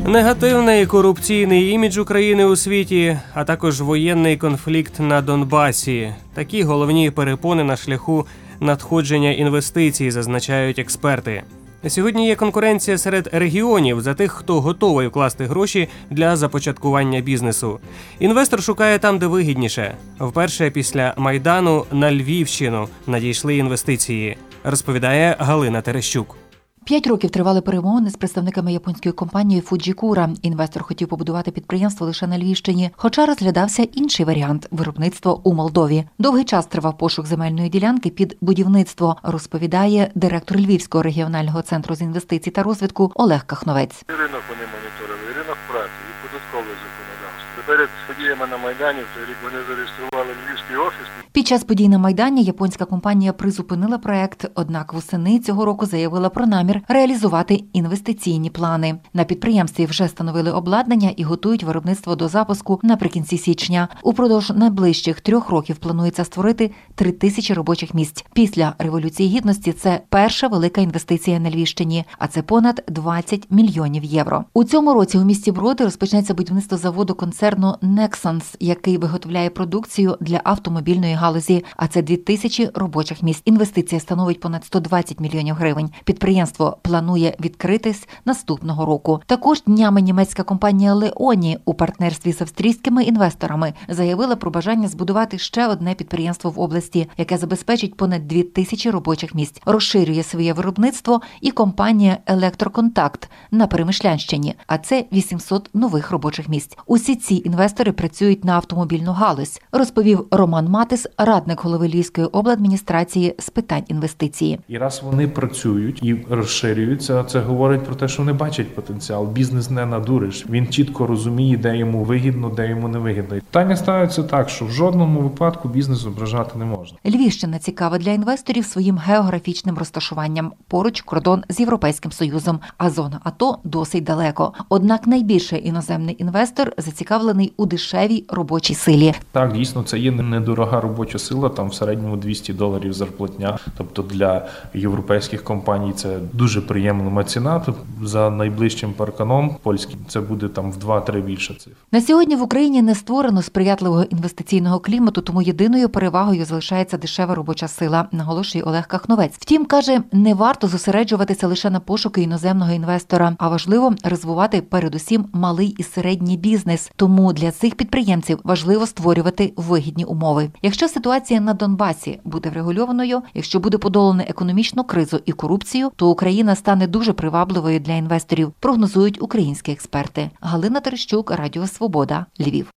Негативний корупційний імідж України у світі, а також воєнний конфлікт на Донбасі. Такі головні перепони на шляху надходження інвестицій, зазначають експерти. Сьогодні є конкуренція серед регіонів за тих, хто готовий вкласти гроші для започаткування бізнесу. Інвестор шукає там, де вигідніше. Вперше після Майдану на Львівщину надійшли інвестиції, розповідає Галина Терещук. 5 років тривали перемовини з представниками японської компанії Фуджікура. Інвестор хотів побудувати підприємство лише на Львівщині, хоча розглядався інший варіант – виробництво у Молдові. Довгий час тривав пошук земельної ділянки під будівництво, розповідає директор Львівського регіонального центру з інвестицій та розвитку Олег Кахновець. Ринок вони моніторили, ринок праці і податкове законодавство. Перед подіями на Майдані в той рік вони зареєстрували Львівський офіс. Під час подій на Майдані японська компанія призупинила проект, однак восени цього року заявила про намір реалізувати інвестиційні плани. На підприємстві вже встановили обладнання і готують виробництво до запуску наприкінці січня. Упродовж найближчих 3 років планується створити 3000 робочих місць. Після Революції Гідності це перша велика інвестиція на Львівщині, а це понад 20 мільйонів євро. У цьому році у місті Броди розпочнеться будівництво заводу концерну Nexans, який виготовляє продукцію для автомобільної галузі, а це 2000 робочих місць. Інвестиція становить понад 120 мільйонів гривень. Підприємство планує відкритись наступного року. Також днями німецька компанія Leoni у партнерстві з австрійськими інвесторами заявила про бажання збудувати ще одне підприємство в області, яке забезпечить понад 2000 робочих місць. Розширює своє виробництво і компанія Електроконтакт на Перемишлянщині, а це 800 нових робочих місць. Усі ці інвестори працюють на автомобільну галузь, розповів Роман Матис, радник голови Львівської обладміністрації з питань інвестиції. І раз вони працюють і розширюються, це говорить про те, що вони бачать потенціал. Бізнес не надуриш. Він чітко розуміє, де йому вигідно, де йому не вигідно. Питання ставиться так, що в жодному випадку бізнес ображати не можна. Львівщина цікава для інвесторів своїм географічним розташуванням. Поруч кордон з Європейським Союзом, а зона АТО досить далеко. Однак найбільший іноземний інвестор зацікавлений у дешевій робочій силі. Так, дійсно, це є недорога робоча сила, там в середньому $200 зарплатня. Тобто для європейських компаній це дуже приємна ціна. Тобто за найближчим парканом польським це буде там в 2-3 більше цифр. На сьогодні в Україні не створено сприятливого інвестиційного клімату, тому єдиною перевагою залишається дешева робоча сила, наголошує Олег Кахновець. Втім, каже, не варто зосереджуватися лише на пошуки іноземного інвестора, а важливо розвивати передусім малий і середній бізнес. Тому для цих підприємців важливо створювати вигідні умови. Якщо ситуація на Донбасі буде врегульованою, якщо буде подолано економічну кризу і корупцію, то Україна стане дуже привабливою для інвесторів, прогнозують українські експерти. Галина Терещук, Радіо Свобода, Львів.